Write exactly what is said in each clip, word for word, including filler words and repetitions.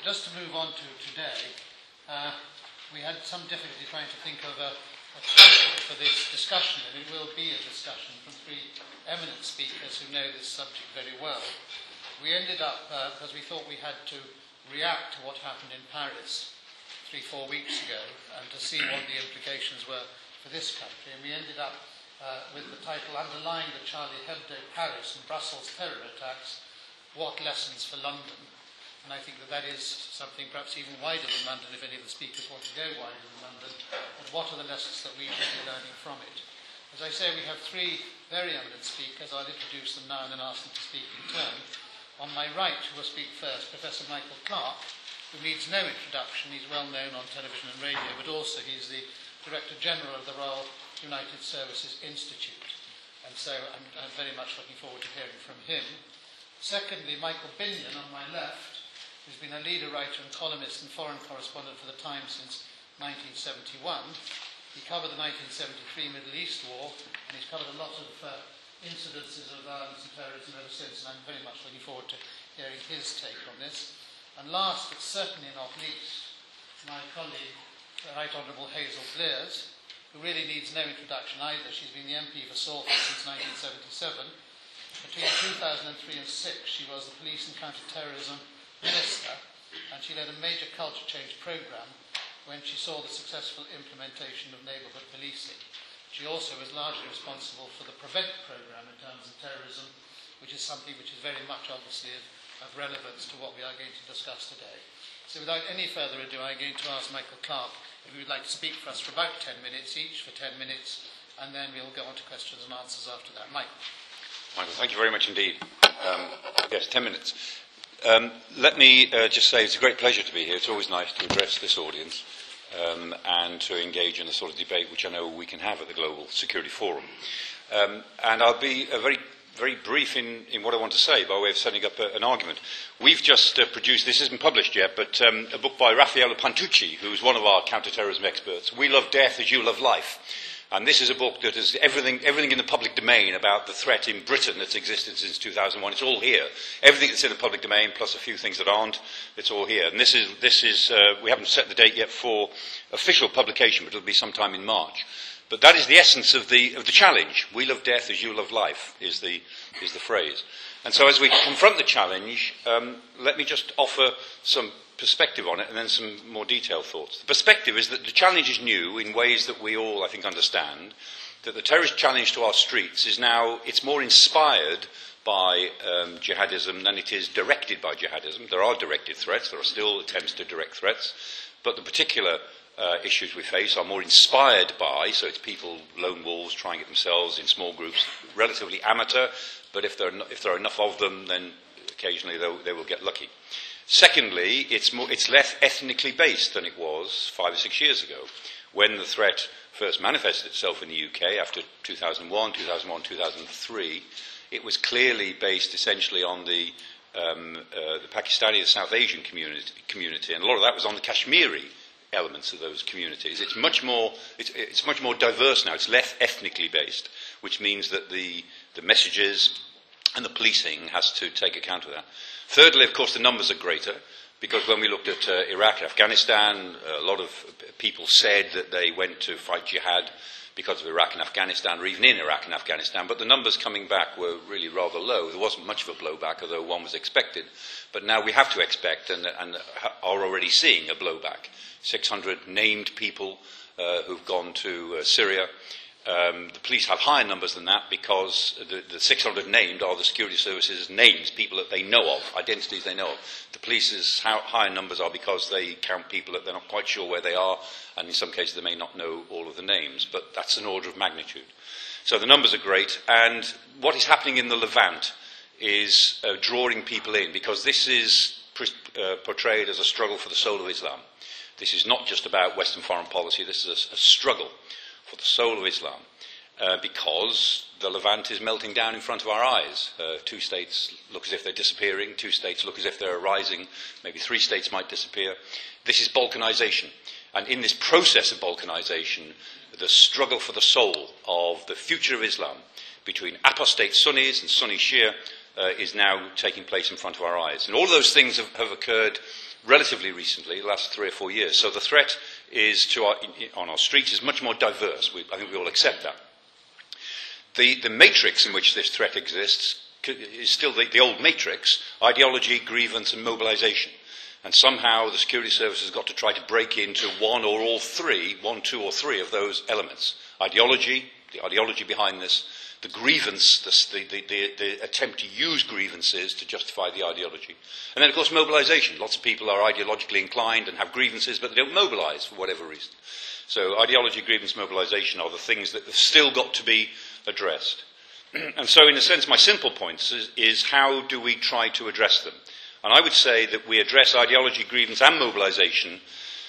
just to move on to today, uh, we had some difficulty trying to think of a, a title for this discussion, and it will be a discussion from three eminent speakers who know this subject very well. We ended up, uh, because we thought we had to react to what happened in Paris three, four weeks ago, and to see what the implications were for this country, and we ended up uh, with the title underlying the Charlie Hebdo Paris and Brussels terror attacks, What Lessons for London? And I think that that is something perhaps even wider than London, if any of the speakers want to go wider than London. And what are the lessons that we should be learning from it? As I say, we have three very eminent speakers. I'll introduce them now and then ask them to speak in turn. On my right, who will speak first, Professor Michael Clarke, who needs no introduction. He's well known on television and radio, but also he's the Director General of the Royal United Services Institute. And so I'm, I'm very much looking forward to hearing from him. Secondly, Michael Binion on my left, who's been a leader writer and columnist and foreign correspondent for the Times since nineteen seventy-one. He covered the nineteen seventy-three Middle East War, and he's covered a lot of uh, incidences of violence and terrorism ever since, and I'm very much looking forward to hearing his take on this. And last, but certainly not least, my colleague, the Right Honourable Hazel Blears, who really needs no introduction either. She's been the M P for Salford since nineteen seventy-seven. Between two thousand three and six, she was the Police and Counter-Terrorism Minister, and she led a major culture change programme when she saw the successful implementation of neighbourhood policing. She also was largely responsible for the PREVENT programme in terms of terrorism, which is something which is very much obviously of, of relevance to what we are going to discuss today. So without any further ado, I'm going to ask Michael Clarke if he would like to speak for us for about ten minutes each, for ten minutes, and then we'll go on to questions and answers after that. Michael. Michael, thank you very much indeed. Um, yes, ten minutes. Um, let me uh, just say it's a great pleasure to be here. It's always nice to address this audience um, and to engage in the sort of debate which I know we can have at the Global Security Forum. Um, and I'll be uh, very, very brief in, in what I want to say by way of setting up a, an argument. We've just uh, produced, this isn't published yet, but um, a book by Raffaello Pantucci, who's one of our counter-terrorism experts, We Love Death as You Love Life. And this is a book that has everything, everything in the public domain about the threat in Britain that's existed since two thousand one. It's all here. Everything that's in the public domain, plus a few things that aren't, it's all here. And this is, this is uh, we haven't set the date yet for official publication, but it'll be sometime in March. But that is the essence of the, of the challenge. We love death as you love life, is the, is the phrase. And so as we confront the challenge, um, let me just offer some perspective on it and then some more detailed thoughts. The perspective is that the challenge is new in ways that we all, I think, understand, that the terrorist challenge to our streets is now, it's more inspired by um, jihadism than it is directed by jihadism. There are directed threats, there are still attempts to direct threats, but the particular uh, issues we face are more inspired by, so it's people, lone wolves, trying it themselves in small groups, relatively amateur, but if there are, no, if there are enough of them, then occasionally they will get lucky. Secondly, it's, more, it's less ethnically based than it was five or six years ago, when the threat first manifested itself in the U K after two thousand one, two thousand one, two thousand three. It was clearly based essentially on the, um, uh, the Pakistani and South Asian community, community, and a lot of that was on the Kashmiri elements of those communities. It's much more, it's, it's much more diverse now. It's less ethnically based, which means that the, the messages and the policing has to take account of that. Thirdly, of course, the numbers are greater, because when we looked at uh, Iraq and Afghanistan, a lot of people said that they went to fight jihad because of Iraq and Afghanistan, or even in Iraq and Afghanistan, but the numbers coming back were really rather low. There wasn't much of a blowback, although one was expected. But now we have to expect, and, and are already seeing, a blowback. six hundred named people uh, who've gone to uh, Syria. Um, the police have higher numbers than that because the, the six hundred named are the security services' names, people that they know of, identities they know of. The police's higher numbers are because they count people that they're not quite sure where they are, and in some cases they may not know all of the names, but that's an order of magnitude. So the numbers are great, and what is happening in the Levant is uh, drawing people in, because this is uh, portrayed as a struggle for the soul of Islam. This is not just about Western foreign policy, this is a, a struggle for the soul of Islam, uh, because the Levant is melting down in front of our eyes. Uh, two states look as if they're disappearing, two states look as if they're rising, maybe three states might disappear. This is balkanization. And in this process of balkanization, the struggle for the soul of the future of Islam between apostate Sunnis and Sunni Shia uh, is now taking place in front of our eyes. And all those things have, have occurred relatively recently, the last three or four years. So the threat is to our, on our streets is much more diverse. We, I think we all accept that. The, the matrix in which this threat exists is still the, the old matrix: ideology, grievance, and mobilization. And somehow the security service has got to try to break into one or all three, one, two, or three of those elements: ideology, the ideology behind this; the grievance, the, the, the, the attempt to use grievances to justify the ideology; and then, of course, mobilization. Lots of people are ideologically inclined and have grievances, but they don't mobilize for whatever reason. So ideology, grievance, mobilization are the things that have still got to be addressed. And so, in a sense, my simple point is, is how do we try to address them? And I would say that we address ideology, grievance, and mobilization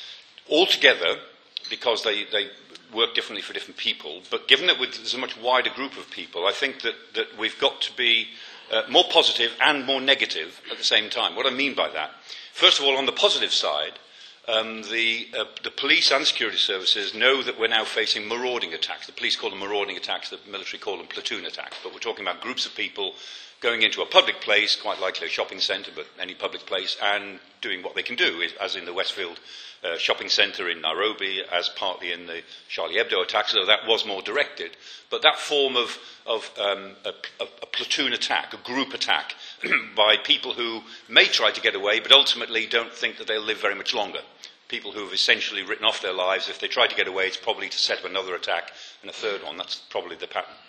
all together, because they, they work differently for different people. But given that there's a much wider group of people, I think that, that we've got to be uh, more positive and more negative at the same time. What I mean by that, first of all, on the positive side, um, the, uh, the police and security services know that we're now facing marauding attacks. The police call them marauding attacks, the military call them platoon attacks. But we're talking about groups of people going into a public place, quite likely a shopping centre, but any public place, and doing what they can do, as in the Westfield uh, shopping centre in Nairobi, as partly in the Charlie Hebdo attacks, though that was more directed. But that form of, of um, a, a, a platoon attack, a group attack, by people who may try to get away, but ultimately don't think that they'll live very much longer. People who have essentially written off their lives. If they try to get away, it's probably to set up another attack and a third one. That's probably the pattern.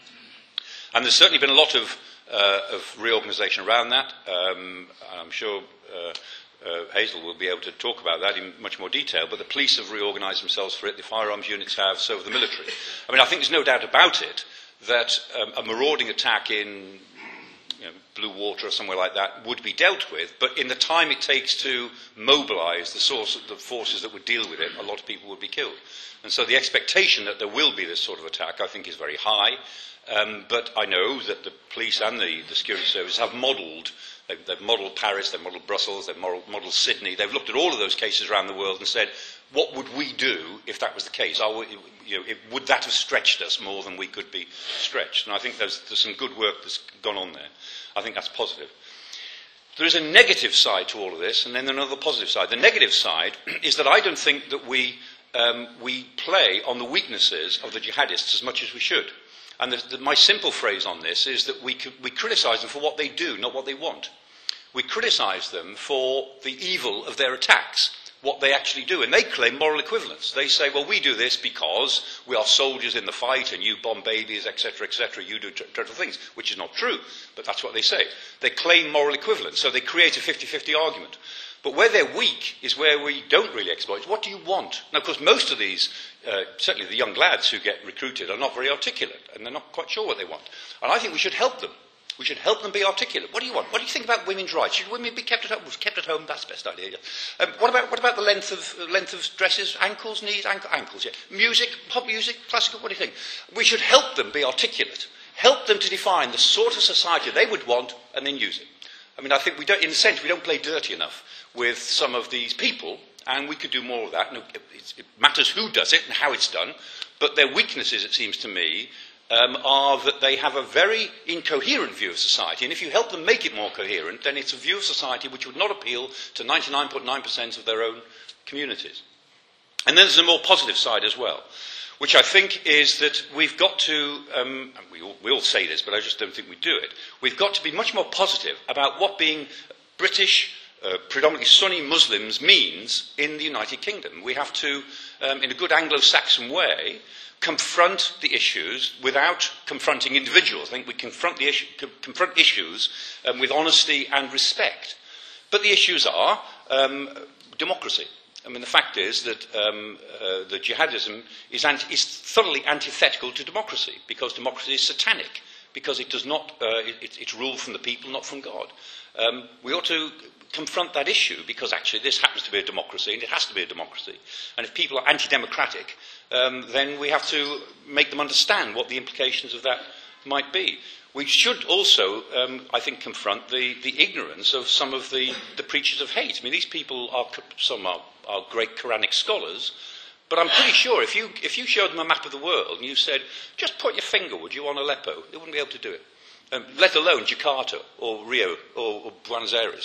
And there's certainly been a lot of Uh, of reorganisation around that. Um, I'm sure uh, uh, Hazel will be able to talk about that in much more detail, but the police have reorganised themselves for it, the firearms units have, so have the military. I mean, I think there's no doubt about it that um, a marauding attack in you know, Blue Water or somewhere like that would be dealt with, but in the time it takes to mobilise the, source, the forces that would deal with it, a lot of people would be killed. And so the expectation that there will be this sort of attack, I think, is very high. Um, but I know that the police and the, the security service have modelled, they've, they've modelled Paris, they've modelled Brussels, they've modelled Sydney, they've looked at all of those cases around the world and said, what would we do if that was the case? Are we, you know, it, would that have stretched us more than we could be stretched? And I think there's, there's some good work that's gone on there. I think that's positive. There is a negative side to all of this, and then another positive side. The negative side is that I don't think that we, um, we play on the weaknesses of the jihadists as much as we should. And the, the, my simple phrase on this is that we, we criticise them for what they do, not what they want. We criticise them for the evil of their attacks, what they actually do. And they claim moral equivalence. They say, well, we do this because we are soldiers in the fight and you bomb babies, et cetera, et cetera. You do dreadful things, which is not true, but that's what they say. They claim moral equivalence, so they create a fifty-fifty argument. But where they're weak is where we don't really exploit. What do you want? Now, of course, most of these, uh, certainly the young lads who get recruited, are not very articulate, and they're not quite sure what they want. And I think we should help them. We should help them be articulate. What do you want? What do you think about women's rights? Should women be kept at home? Kept at home, that's the best idea. Yeah. Um, what about what about the length of uh, length of dresses? Ankles, knees, ankle, ankles. Yeah. Music, pop music, classical. What do you think? We should help them be articulate. Help them to define the sort of society they would want, and then use it. I mean, I think we don't, in a sense, we don't play dirty enough with some of these people, and we could do more of that. And it, it matters who does it and how it's done, but their weaknesses, it seems to me, um, are that they have a very incoherent view of society, and if you help them make it more coherent, then it's a view of society which would not appeal to ninety-nine point nine percent of their own communities. And then there's a more positive side as well, which I think is that we've got to, um, and we all, we all say this, but I just don't think we do it, we've got to be much more positive about what being British, uh, predominantly Sunni Muslims means in the United Kingdom. We have to, um, in a good Anglo-Saxon way, confront the issues without confronting individuals. I think we confront, the issue, confront issues um, with honesty and respect. But the issues are um, democracy. I mean, the fact is that um, uh, the jihadism is, anti- is thoroughly antithetical to democracy, because democracy is satanic, because it does not, uh, it, it's ruled from the people, not from God. Um, we ought to confront that issue, because actually this happens to be a democracy, and it has to be a democracy. And if people are anti-democratic, um, then we have to make them understand what the implications of that might be. We should also, um, I think, confront the, the ignorance of some of the, the preachers of hate. I mean, these people are, some are, are great Quranic scholars, but I'm pretty sure if you, if you showed them a map of the world and you said, just put your finger, would you, on Aleppo, they wouldn't be able to do it. Um, let alone Jakarta or Rio or, or Buenos Aires.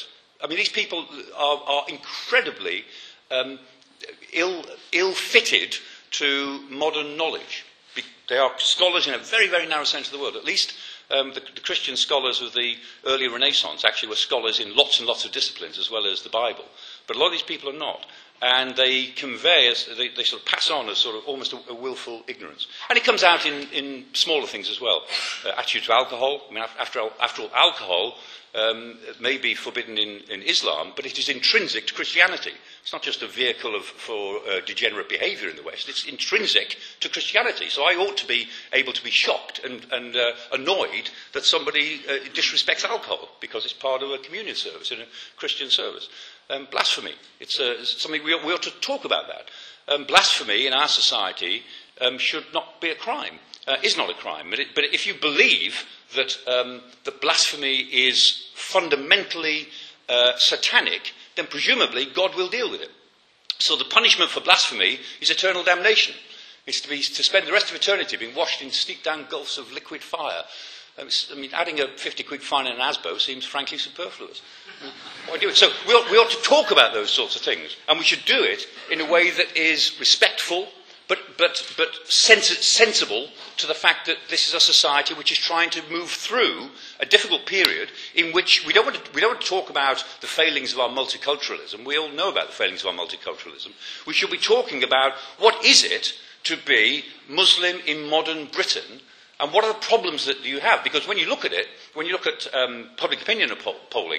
I mean, these people are, are incredibly um, ill, ill-fitted to modern knowledge. Be- they are scholars in a very, very narrow sense of the word. At least um, the, the Christian scholars of the early Renaissance actually were scholars in lots and lots of disciplines as well as the Bible. But a lot of these people are not. And they convey, as they, they sort of pass on as sort of almost a, a willful ignorance. And it comes out in, in smaller things as well. Uh, attitude to alcohol. I mean, after all, after all alcohol um, may be forbidden in, in Islam, but it is intrinsic to Christianity. It's not just a vehicle of, for uh, degenerate behaviour in the West. It's intrinsic to Christianity. So I ought to be able to be shocked and, and uh, annoyed that somebody uh, disrespects alcohol because it's part of a communion service in a Christian service. Um, blasphemy. It's, uh, it's something we ought, we ought to talk about that. Um, blasphemy in our society um, should not be a crime. Uh, is not a crime. But, it, but if you believe that, um, that blasphemy is fundamentally uh, satanic, then presumably God will deal with it. So the punishment for blasphemy is eternal damnation. It's to, be, to spend the rest of eternity being washed in steep down gulfs of liquid fire. Um, I mean, adding a fifty quid fine and an A S B O seems frankly superfluous. Why do it? So we ought, we ought to talk about those sorts of things, and we should do it in a way that is respectful, but, but, but sens- sensible to the fact that this is a society which is trying to move through a difficult period in which we don't want to, we don't want to talk about the failings of our multiculturalism. We all know about the failings of our multiculturalism. We should be talking about what is it to be Muslim in modern Britain. And what are the problems that you have? Because when you look at it, when you look at um, public opinion polling,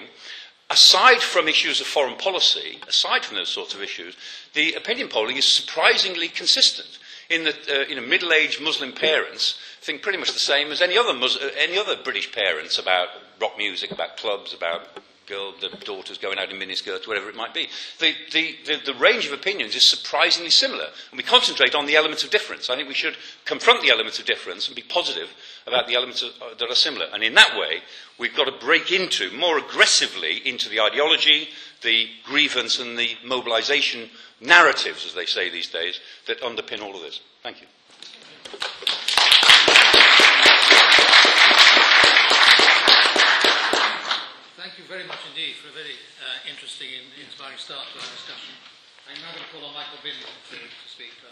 aside from issues of foreign policy, aside from those sorts of issues, the opinion polling is surprisingly consistent. In that, uh, you know, middle-aged Muslim parents think pretty much the same as any other Mus- any other British parents about rock music, about clubs, about girl, the daughters going out in miniskirts, whatever it might be. The, the, the, the range of opinions is surprisingly similar, and we concentrate on the elements of difference. I think we should confront the elements of difference and be positive about the elements of, uh, that are similar. And in that way, we've got to break into, more aggressively, into the ideology, the grievance and the mobilisation narratives, as they say these days, that underpin all of this. Thank you. Thank you very much indeed for a very uh, interesting and inspiring start to our discussion. I'm now going to call on Michael Binley to, to speak to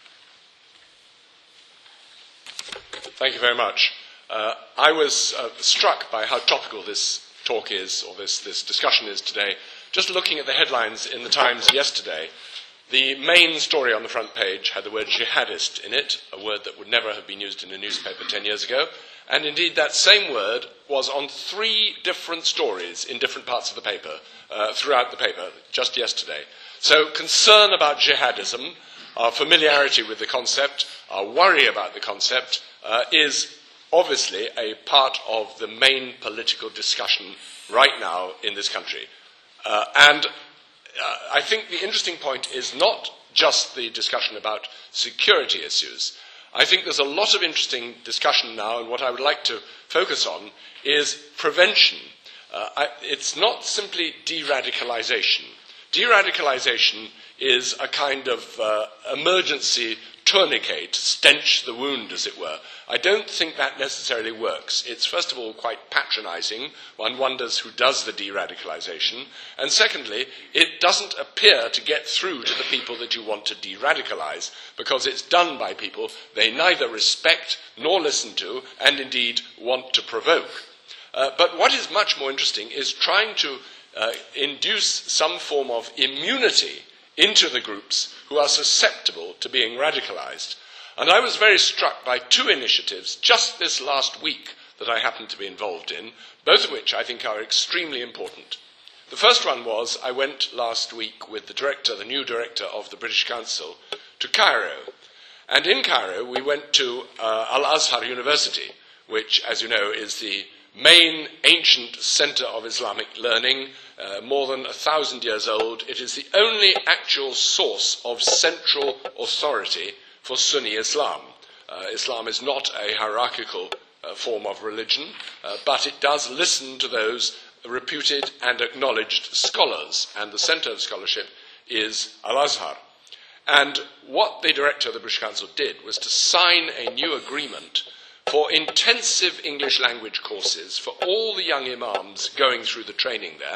us. Thank you very much. Uh, I was uh, struck by how topical this talk is, or this, this discussion is today. Just looking at the headlines in the Times yesterday, the main story on the front page had the word jihadist in it, a word that would never have been used in a newspaper ten years ago. And indeed, that same word was on three different stories in different parts of the paper, uh, throughout the paper, just yesterday. So concern about jihadism, our familiarity with the concept, our worry about the concept, uh, is obviously a part of the main political discussion right now in this country. Uh, and uh, I think the interesting point is not just the discussion about security issues. I think there's a lot of interesting discussion now, and what I would like to focus on is prevention. Uh, I, it's not simply de-radicalization. De-radicalization is a kind of uh, emergency tourniquet to stench the wound, as it were. I don't think that necessarily works. It's, first of all, quite patronizing. One wonders who does the de-radicalization. And secondly, it doesn't appear to get through to the people that you want to de-radicalize, because it's done by people they neither respect nor listen to, and indeed want to provoke. Uh, but what is much more interesting is trying to uh, induce some form of immunity into the groups who are susceptible to being radicalized. And I was very struck by two initiatives just this last week that I happened to be involved in, both of which I think are extremely important. The first one was I went last week with the director, the new director of the British Council, to Cairo. And in Cairo we went to uh, Al-Azhar University, which, as you know, is the main ancient centre of Islamic learning, uh, more than a thousand years old. It is the only actual source of central authority for Sunni Islam. Uh, Islam is not a hierarchical uh, form of religion, uh, but it does listen to those reputed and acknowledged scholars, and the centre of scholarship is Al-Azhar. And what the director of the British Council did was to sign a new agreement for intensive English language courses for all the young imams going through the training there,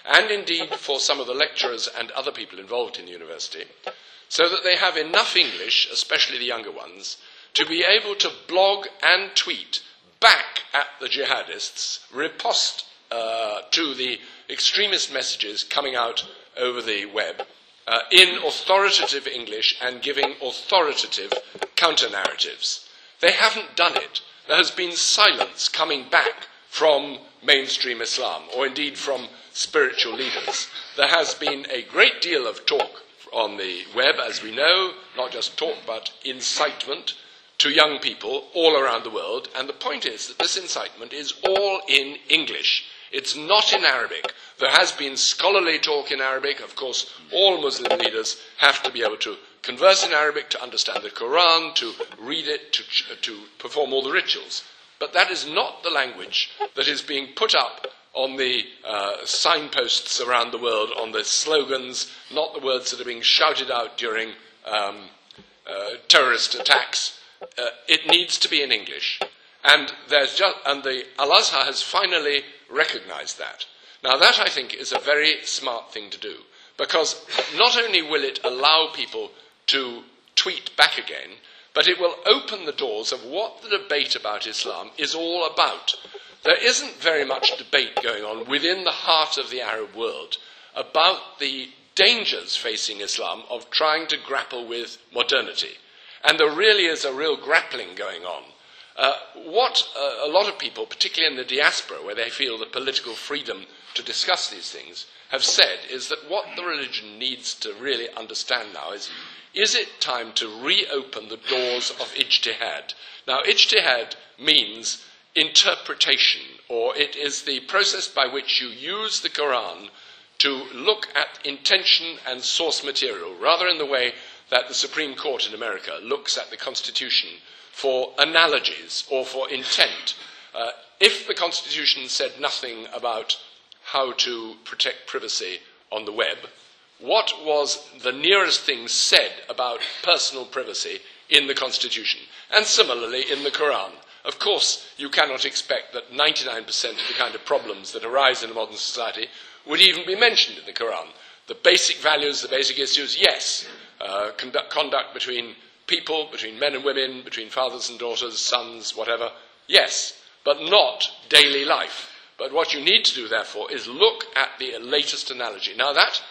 and indeed for some of the lecturers and other people involved in the university, so that they have enough English, especially the younger ones, to be able to blog and tweet back at the jihadists, riposte uh, to the extremist messages coming out over the web uh, in authoritative English and giving authoritative counter-narratives. They haven't done it. There has been silence coming back from mainstream Islam, or indeed from spiritual leaders. There has been a great deal of talk on the web, as we know, not just talk, but incitement to young people all around the world, and the point is that this incitement is all in English. It's not in Arabic. There has been scholarly talk in Arabic. Of course, all Muslim leaders have to be able to converse in Arabic, to understand the Quran, to read it, to, to perform all the rituals. But that is not the language that is being put up on the uh, signposts around the world, on the slogans, not the words that are being shouted out during um, uh, terrorist attacks. Uh, it needs to be in English. And, there's just, and the Al-Azhar has finally recognized that. Now, that, I think, is a very smart thing to do, because not only will it allow people to tweet back again, but it will open the doors of what the debate about Islam is all about. There isn't very much debate going on within the heart of the Arab world about the dangers facing Islam of trying to grapple with modernity. And there really is a real grappling going on. Uh, what uh, a lot of people, particularly in the diaspora, where they feel the political freedom to discuss these things, have said is that what the religion needs to really understand now is, is it time to reopen the doors of ijtihad? Now, ijtihad means interpretation, or it is the process by which you use the Quran to look at intention and source material, rather in the way that the Supreme Court in America looks at the Constitution for analogies or for intent. Uh, if the Constitution said nothing about how to protect privacy on the web, what was the nearest thing said about personal privacy in the Constitution? And similarly in the Quran. Of course, you cannot expect that ninety-nine percent of the kind of problems that arise in a modern society would even be mentioned in the Quran. The basic values, the basic issues, yes. Uh, conduct, conduct between people, between men and women, between fathers and daughters, sons, whatever, yes, but not daily life. But what you need to do, therefore, is look at the latest analogy. Now, that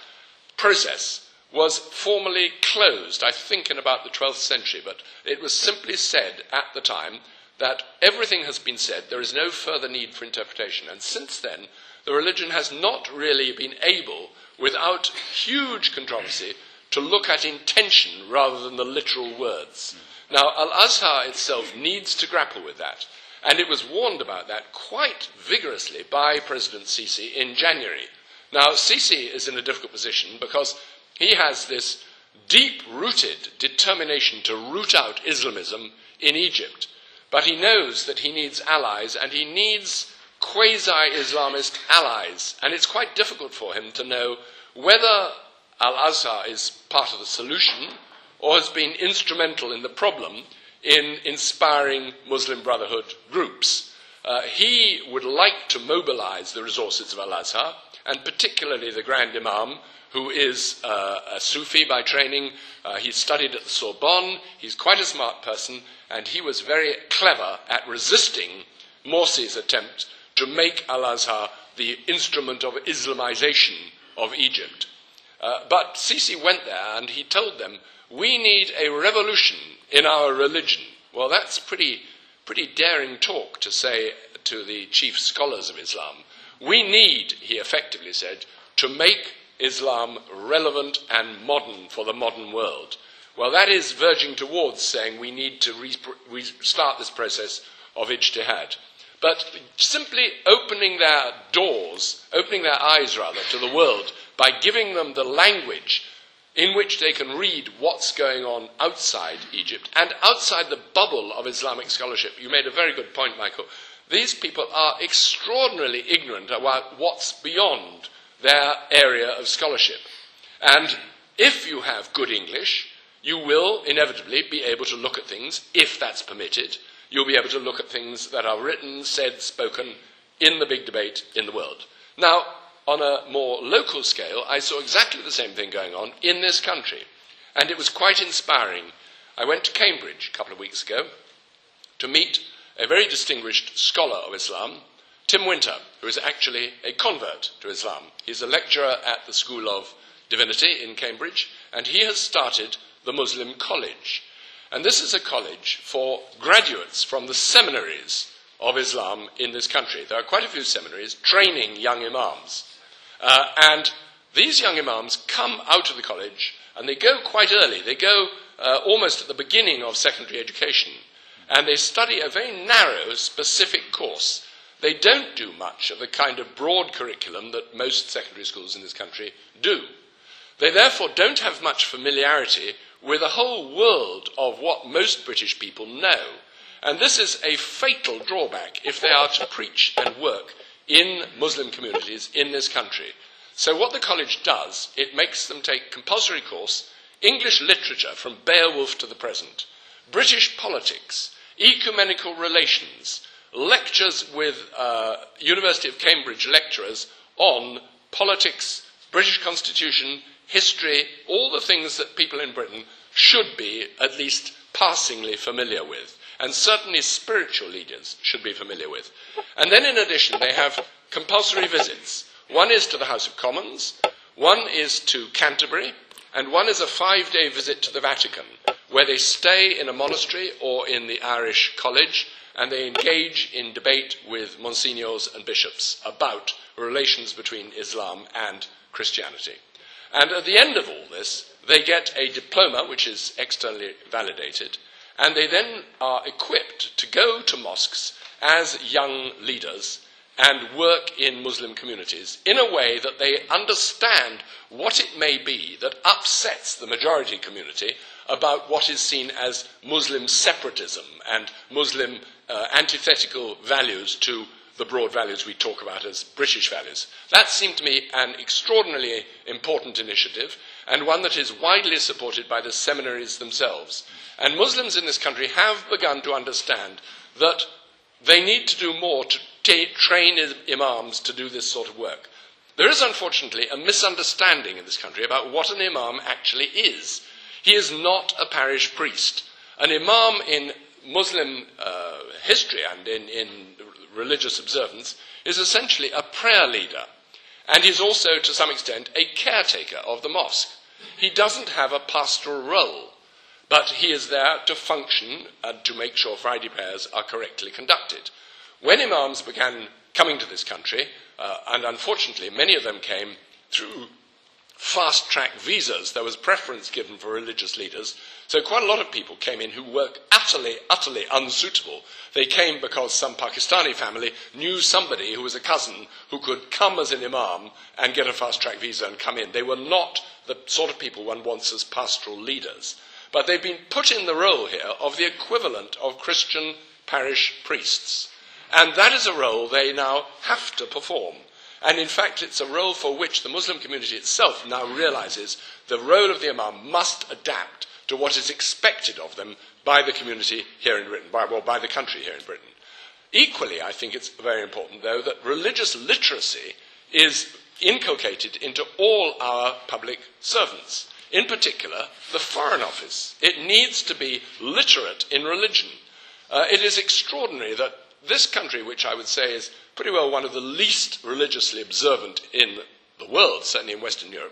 process was formally closed, I think, in about the twelfth century, but it was simply said at the time that everything has been said, there is no further need for interpretation. And since then, the religion has not really been able, without huge controversy, to look at intention rather than the literal words. Now, Al-Azhar itself needs to grapple with that, and it was warned about that quite vigorously by President Sisi in January. Now, Sisi is in a difficult position because he has this deep-rooted determination to root out Islamism in Egypt, but he knows that he needs allies, and he needs quasi-Islamist allies, and it's quite difficult for him to know whether Al-Azhar is part of the solution or has been instrumental in the problem in inspiring Muslim Brotherhood groups. Uh, he would like to mobilize the resources of Al-Azhar, and particularly the Grand Imam, who is uh, a Sufi by training. Uh, he studied at the Sorbonne. He's quite a smart person, and he was very clever at resisting Morsi's attempt to make Al-Azhar the instrument of Islamization of Egypt. Uh, but Sisi went there and he told them, we need a revolution in our religion. Well, that's pretty, pretty daring talk to say to the chief scholars of Islam. We need, he effectively said, to make Islam relevant and modern for the modern world. Well, that is verging towards saying we need to re- restart this process of ijtihad. But simply opening their doors, opening their eyes rather, to the world by giving them the language in which they can read what's going on outside Egypt and outside the bubble of Islamic scholarship. You made a very good point, Michael. These people are extraordinarily ignorant about what's beyond their area of scholarship. And if you have good English, you will inevitably be able to look at things, if that's permitted. You'll be able to look at things that are written, said, spoken in the big debate in the world. Now, on a more local scale, I saw exactly the same thing going on in this country. And it was quite inspiring. I went to Cambridge a couple of weeks ago to meet a very distinguished scholar of Islam, Tim Winter, who is actually a convert to Islam. He's a lecturer at the School of Divinity in Cambridge, and he has started the Muslim College. And this is a college for graduates from the seminaries of Islam in this country. There are quite a few seminaries training young imams. Uh, and these young imams come out of the college, and they go quite early. They go uh, almost at the beginning of secondary education, and they study a very narrow, specific course. They don't do much of the kind of broad curriculum that most secondary schools in this country do. They therefore don't have much familiarity with a whole world of what most British people know. And this is a fatal drawback if they are to preach and work in Muslim communities in this country. So what the college does, it makes them take compulsory course, English literature from Beowulf to the present, British politics, ecumenical relations, lectures with uh, University of Cambridge lecturers on politics, British Constitution, history, all the things that people in Britain should be at least passingly familiar with, and certainly spiritual leaders should be familiar with. And then in addition, they have compulsory visits. One is to the House of Commons, one is to Canterbury, and one is a five-day visit to the Vatican, where they stay in a monastery or in the Irish College, and they engage in debate with monsignors and bishops about relations between Islam and Christianity. And at the end of all this, they get a diploma, which is externally validated, and they then are equipped to go to mosques as young leaders and work in Muslim communities in a way that they understand what it may be that upsets the majority community about what is seen as Muslim separatism and Muslim uh, antithetical values to the broad values we talk about as British values. That seemed to me an extraordinarily important initiative, and one that is widely supported by the seminaries themselves. And Muslims in this country have begun to understand that they need to do more to t- train imams to do this sort of work. There is, unfortunately, a misunderstanding in this country about what an imam actually is. He is not a parish priest. An imam in Muslim uh, history and in, in religious observance is essentially a prayer leader, and he's also, to some extent, a caretaker of the mosque. He doesn't have a pastoral role, but he is there to function and to make sure Friday prayers are correctly conducted. When imams began coming to this country, uh, and unfortunately many of them came through fast-track visas, there was preference given for religious leaders, so quite a lot of people came in who were utterly, utterly unsuitable. They came because some Pakistani family knew somebody who was a cousin who could come as an imam and get a fast-track visa and come in. They were not the sort of people one wants as pastoral leaders. But they've been put in the role here of the equivalent of Christian parish priests. And that is a role they now have to perform. And in fact, it's a role for which the Muslim community itself now realizes the role of the imam must adapt to what is expected of them by the community here in Britain, by, well, by the country here in Britain. Equally, I think it's very important, though, that religious literacy is inculcated into all our public servants. In particular, the Foreign Office. It needs to be literate in religion. Uh, it is extraordinary that this country, which I would say is pretty well one of the least religiously observant in the world, certainly in Western Europe,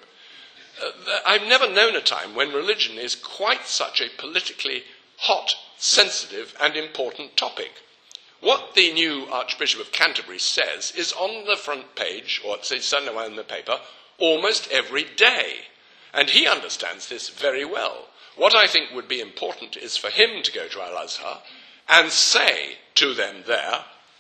uh, I've never known a time when religion is quite such a politically hot, sensitive and important topic. What the new Archbishop of Canterbury says is on the front page, or say somewhere in the paper, almost every day. And he understands this very well. What I think would be important is for him to go to Al-Azhar and say to them there,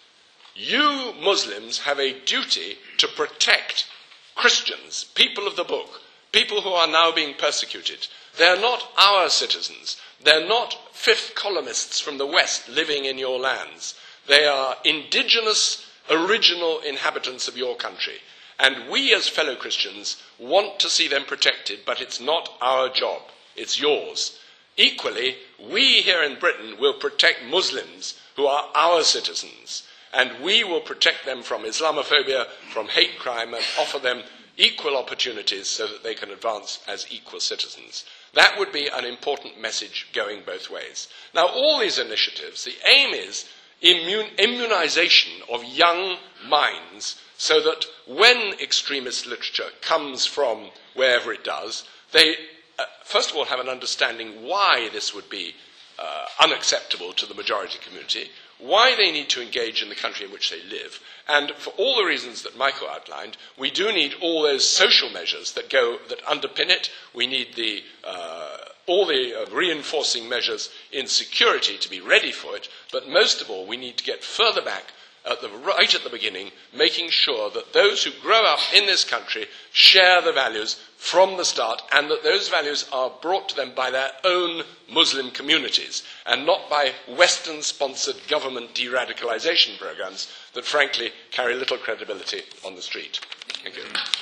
you Muslims have a duty to protect Christians, people of the book, people who are now being persecuted. They're not our citizens. They're not fifth columnists from the West living in your lands. They are indigenous, original inhabitants of your country. And we as fellow Christians want to see them protected, but it's not our job, it's yours. Equally, we here in Britain will protect Muslims who are our citizens. and we will protect them from Islamophobia, from hate crime, and offer them equal opportunities so that they can advance as equal citizens. That would be an important message going both ways. Now, all these initiatives, the aim is immune, immunization of young minds so that when extremist literature comes from wherever it does, they, uh, first of all, have an understanding why this would be uh, unacceptable to the majority community, why they need to engage in the country in which they live. And for all the reasons that Michael outlined, we do need all those social measures that go, that underpin it. We need the, uh, all the uh, reinforcing measures in security to be ready for it. But most of all, we need to get further back at the, right at the beginning, making sure that those who grow up in this country share the values from the start, and that those values are brought to them by their own Muslim communities, and not by Western-sponsored government de-radicalization programs that, frankly, carry little credibility on the street. Thank you.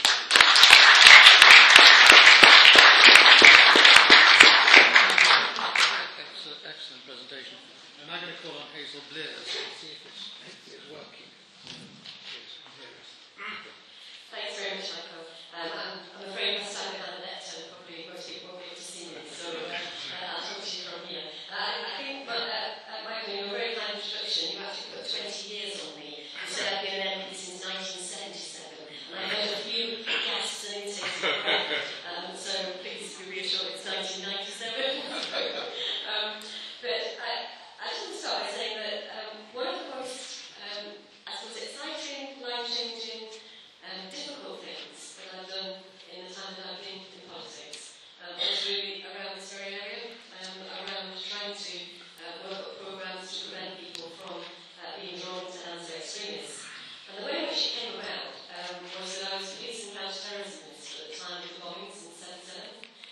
Excellent, excellent presentation. And I'm going to call on Hazel Blair to see if it's, if it's working. Thanks very much, Michael. Um, I'm, I'm afraid my stand behind the lectern, probably most people won't be able to see me, so uh, uh, I'll talk to you from here. Uh, I think, well, uh, uh, Michael, in your very kind introduction, you actually put twenty years on me. You said I've been an M P since nineteen seventy-seven, and I heard a few gasps and intakes of breath, um, so please be reassured it's nineteen ninety-seven. um, but I, I just want to start by saying that um, one of the most, um, I suppose, exciting, life-changing, um, difficult things that I've done in the time that I've been in politics um, was really around this very area, um, around trying to uh, work up programs to prevent people from uh, being drawn to anti-extremists. And the way in which it came about um, was that I was the Peace and Counter-Terrorism Minister at the time of the bombings in seventy-seven.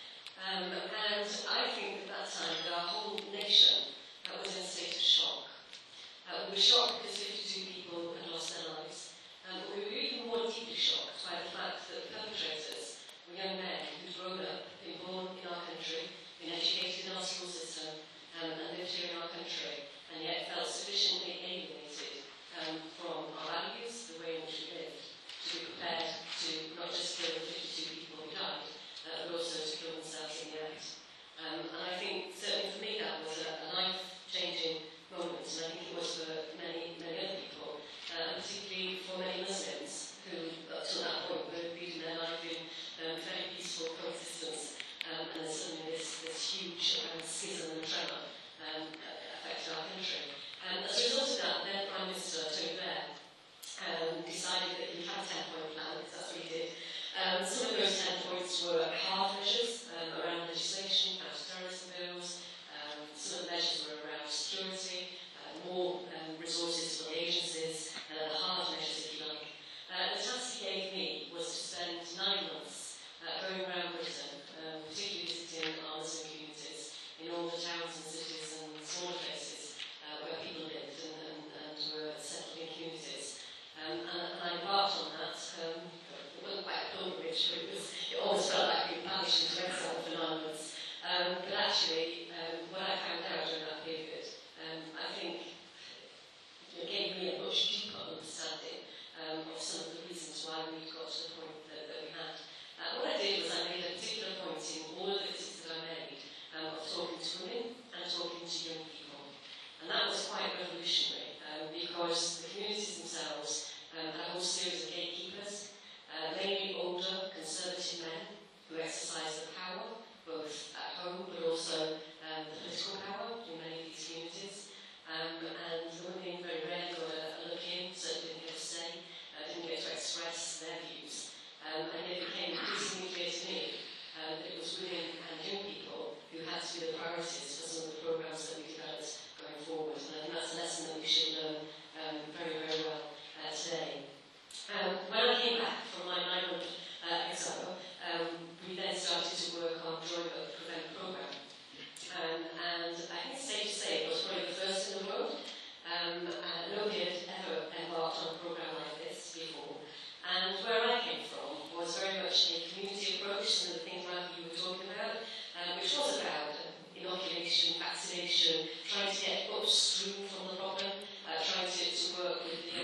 Um, and I think at that time that our whole nation uh, was in a state of shock. Uh, we were shocked because fifty-two people had lost their lives. Um, but we were even more deeply shocked by the fact that the perpetrators were young men who'd grown up, been born in our country, been educated in our school system, um, and lived here in our country, and yet felt sufficiently alienated um, from our values, the way in which we lived, to be prepared to not just kill the fifty-two people who died, uh, but also to kill themselves in the act. Um, and I think, certainly for me, that was a, a life-changing moment, and I think it was for many, many other people. Uh, particularly for many Muslims who, up to that point, were leading their life in um, very peaceful coexistence, um, and suddenly this, this huge um, schism and tremor um, affected our country. And as a result of that, then Prime Minister Tony Blair um, decided that he had a ten-point plan, because that's what he did. Um, some of those ten points were hard measures um, around legislation, counter-terrorism bills. Um, some of the measures were around security, uh, more um, resources for the agencies, and the hard measures, if you like. Uh, the task he gave me was to spend nine months uh, going around Britain, um, particularly visiting our Muslim communities in all the towns and cities and smaller places uh, where people lived and, and, and were settled in communities. Um, and, and I embarked on that. Um, it wasn't quite a pilgrimage, but it, was, it almost felt like being banished into exile for nine months. Um, but actually, um, what I found out during that period, um, I think, it gave me a much deeper understanding um, of some of the reasons why we got to the point that, that we had. Uh, what I did was I made a particular point in all of the visits that I made um, of talking to women and talking to young people. And that was quite revolutionary um, because the communities themselves um, had a whole series of gatekeepers, uh, mainly older, conservative men who exercised the power, both at home but also um, the political power in many of these communities. Um, and the women very rarely got a, a look in, certainly didn't get to say, uh, didn't get to express their views. Um, and it became increasingly clear to me uh, that it was women and young people who had to be the priorities for some of the programs that we developed going forward. And I think that's a lesson that we should learn um, very, very well uh, today. Um, when I came back from my nine-month uh, exile, um, we then started to work on drawing up the Prevent programme. Um, and I think it's safe to say it was probably the first in the world. Um, uh, nobody had ever embarked on a programme like this before. And where I came from was very much a community approach, some of the things Randy you were talking about, um, which was about uh, inoculation, vaccination, trying to get upstream from the problem, uh, trying to, to work with the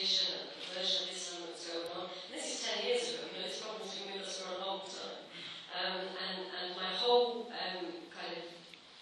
division and the perversion of Islam that's going on. And this is ten years ago, you know, this problem's been with us for a long time. Um, and, and my whole um, kind of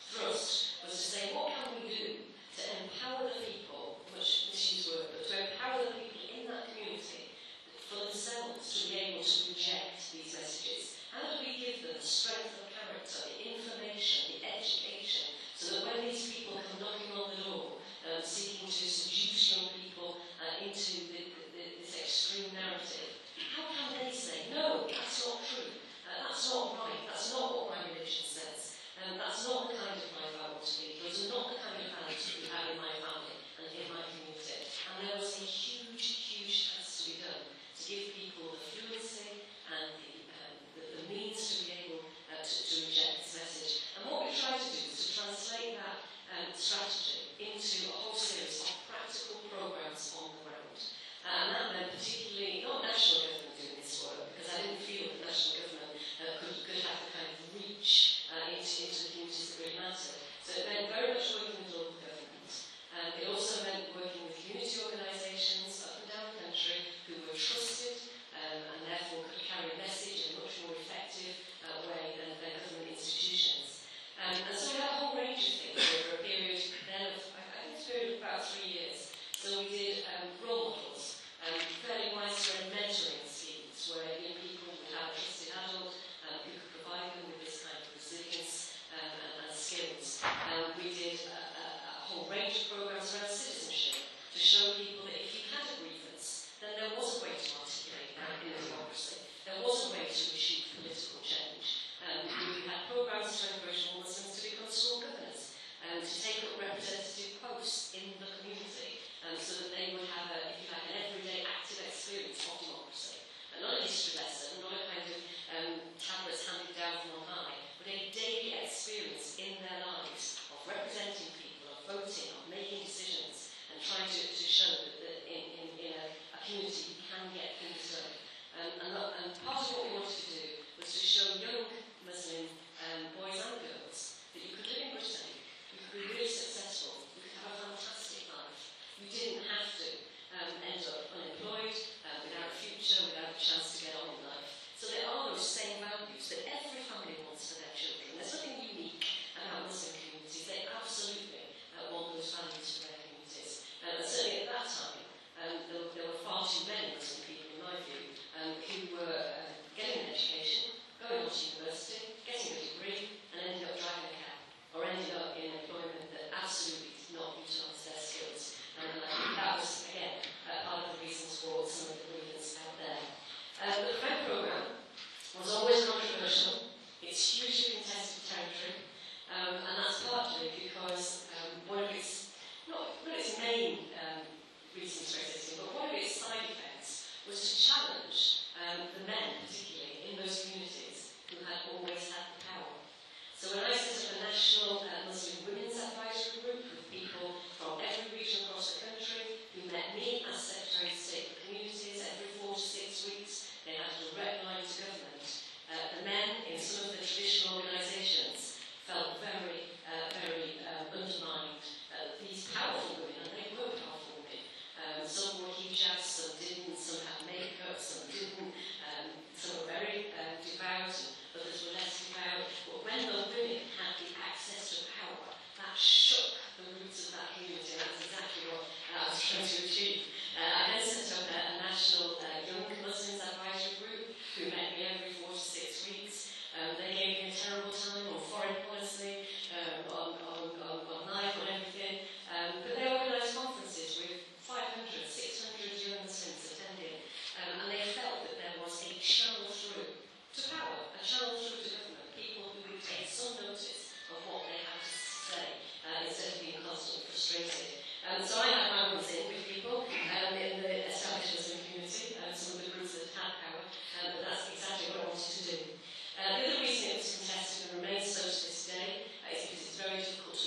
thrust was to say, what can we do to empower the people, much misuse word, but to empower the people in that community for themselves to be able to reject these messages? How do we give them the strength of character, the information, the education, so that when these people come knocking on the door, um, seeking to seduce young people uh, into the, the, this extreme narrative, how can they say, no, that's not true, uh, that's not right, that's not what my religion says, and um, that's not the kind of life I want to lead, those are not the kind of values we have in my family and in my community. And there was a huge, huge task to be done to give people the fluency and the, um, the, the means to be able uh, to, to reject this message. And what we tried to do was to translate that um, strategy into a whole series of practical programs on the ground. Uh, and that meant particularly, not national government doing this work, because I didn't feel that national government uh, could, could have the kind of reach uh, into, into the communities that really matter. So it meant very much working with local government. Um, it also meant working with community organisations up and down the country who were trusted um, and therefore could carry a message in a much more effective uh, way than, than government institutions. Um, and so we had a whole range of things over a period then of, I think it's a period of about three years. So we did um, role models, um, fairly widespread mentoring schemes where young people would have a trusted adult um, who could provide them with this kind of resilience um, and, and skills. Um, we did a, a, a whole range of programs around citizenship to show people that if you had a grievance, then there was a way to articulate that in a democracy. There was a way to achieve political change. Um, we had programs to encourage more Muslims to become school governors and to take up representative posts in the community um, so that they would have, a, if you like, an everyday active experience of democracy. And not a history lesson, not a kind of um, tablets handed down from on high, but a daily experience in their lives of representing people, of voting, of making decisions, and trying to, to show that, that in, in, in a, a community you can get things done. Um, and, and part of what we wanted to do was to show young Muslim um, boys and girls that you could live in Britain, you could be really successful, you could have a fantastic life. You didn't have to um, end up unemployed, uh, without a future, without a chance to get on in life. So there are those same values that every family wants for their children. There's nothing unique about Muslim communities. They absolutely uh, want those values for their communities. Uh, and certainly at that time, um, there, there were far too many Muslim people, in my view, um, who were uh, getting an education, going on to university, getting a degree, and ending up driving a cab, or ending up in employment that absolutely did not utilise their skills. And uh, that was, again, uh, part of the reasons for some of the grievance out there. Uh, the Fred programme was always controversial. It's hugely contested territory, um, and that's partly because um, one of its, not, not its main um, reasons for existing, but one of its side effects was to challenge um, the men, particularly, in those communities who had always had the power. So when I set up a national uh, Muslim women's advisory group with people from every region across the country who met me as Secretary of State for Communities every four to six weeks, they had a direct line to government. Uh, the men in some of the traditional organisations felt very, uh, very um, undermined. Uh, these powerful women, and they were powerful women. Um, some wore hijabs, some didn't, some had makeup, some didn't. Um, some were very uh, devout, and others were less devout. But when the women had the access to power, that shook the roots of that community, and that's exactly what uh, I was trying to achieve. Uh, I then set up a, a national uh, young Muslims advisory group who met me every four to six weeks. Um, they gave me a terrible time on foreign policy, um, on, on, on, on life, on everything. Um, but they organised conferences with five hundred, six hundred young Muslims attending, um, and they felt that there was a channel through to power, a channel through to government, people who would take some notice of what they had to say uh, instead of being constantly frustrated. Um, so I had rounds in with people um, in the established Muslim community, um, some of the groups that had power, um, but that's exactly what I wanted to do. Uh, the other reason it was contested and remains so to this day uh, is because it's very difficult to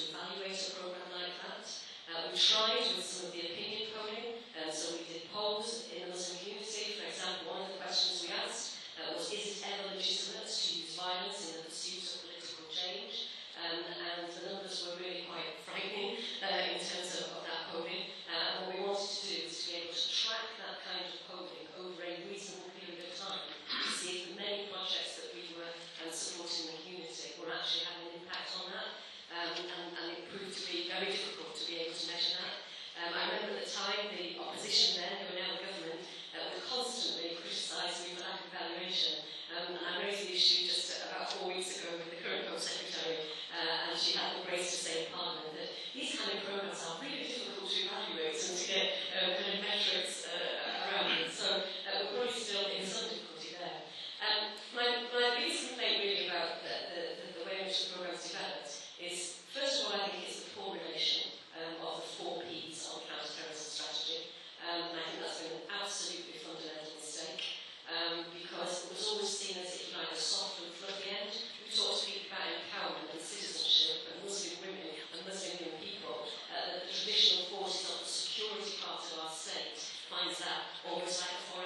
state finds out almost like a foreign